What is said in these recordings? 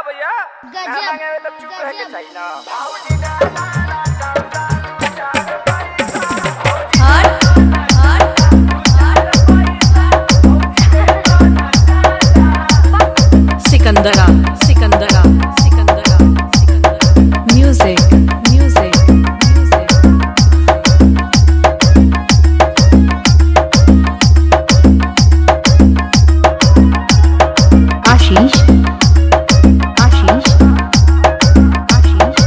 भैया गजब मांगे तो चुप रह के गजब चाहिए ना। Sikandara Sikandara Sikandara Sikandara music music music Ashish Ashish Ashish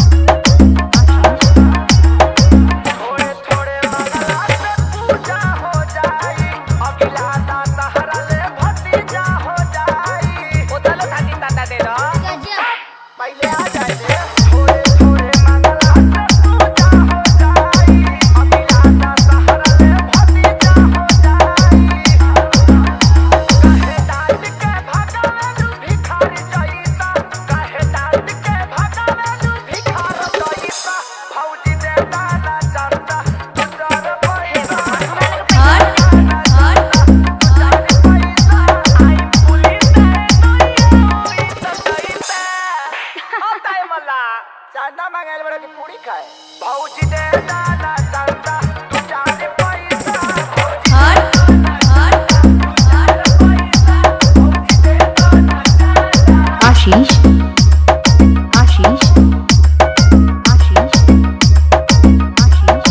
थोड़े थोड़े मंगला से पूजा हो जाई, अगिला दशहरा ले भतीजा हो जाई। उधर थाकी दादा दे दो, गजब पहले आ जाए दे। थोड़े थोड़े मंगला से पूजा हो जाई, अगिला दशहरा ले भतीजा हो जाई। कहे डाल के भगावेलू भिखार जइसा, कहे डाल के भगावेलू भिखार जइसा। भौजी दे दाना चंदा, तुझार पैसा। आई पुलिस चंदा मांगल बड़ा की पूरी खाए। भौजी दे दाना चंदा, तुझार पैसा। आशीष आशीष आशीष आशीष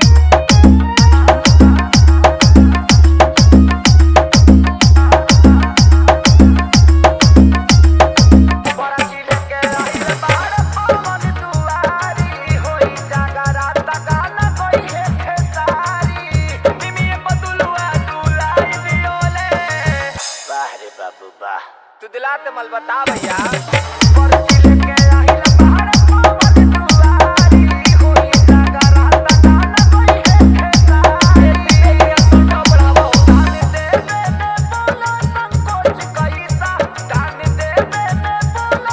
बड़ा चिले के आइल बाड़ पवन दुआरी, होई जागराता गाना कोई है खेसारी। निमिये बदुलवा दुलाई दियोले, वाह रे बाबू वाह, तू दिलाते मल बता भैया। बड़ा चिले के आइल बाड़ पवन दुआरी, होई जागराता गाना कोई है खेसारी। ये सुनो ब्रावो, दान देवे ने बोला संकोच कैसा, दान देवे ने बोला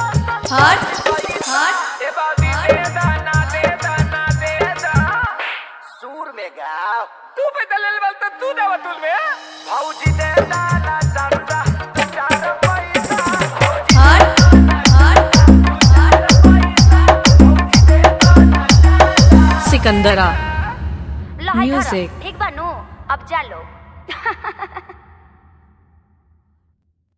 ए बाबी दे दाना दे दा। सूर में गाओ, तू पे दलेल बल तो तू ना बतुल में। भौजी दे दाना चंदा, तुझार पैसा। सिकंदरा लो हाय Music. ठीक बानू अब जा लो